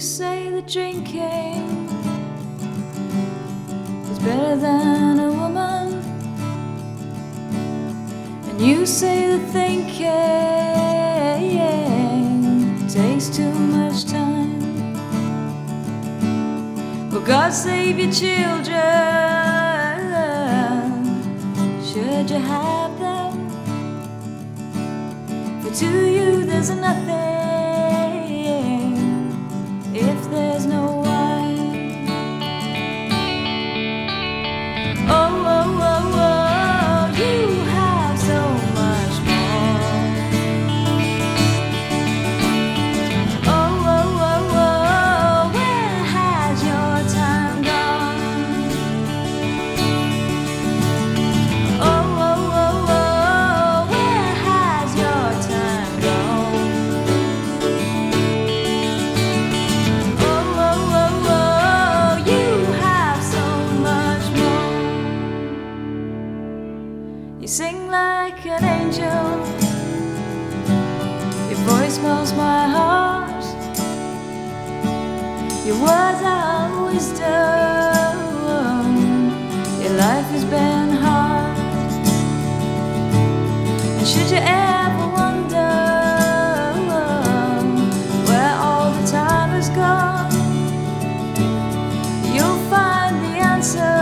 say that drinking is better than a woman, and you say that thinking takes too much time. Well, God save your children, should you have them. For to you there's nothing if there's no wine. Oh, oh, oh, oh, you have so much more. Oh, oh, oh, oh, where has your time gone? Oh, oh, oh, oh, where has your time gone? You sing like an angel, your voice melts my heart, your words are wisdom, your life has been hard. And should you ever wonder where all the time has gone, you'll find the answer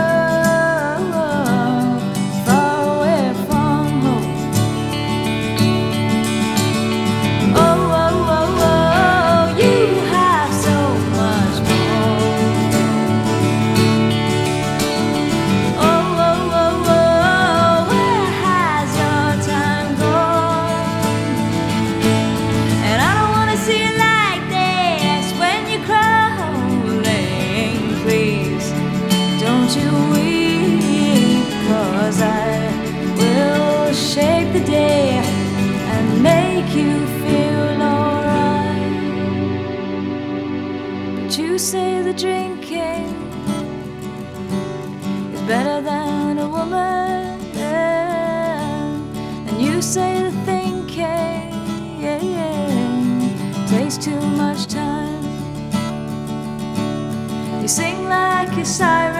you weep, 'cause I will shape the day and make you feel alright. But you say that drinking is better than a woman, and you say that thinking takes too much time. You sing like a siren,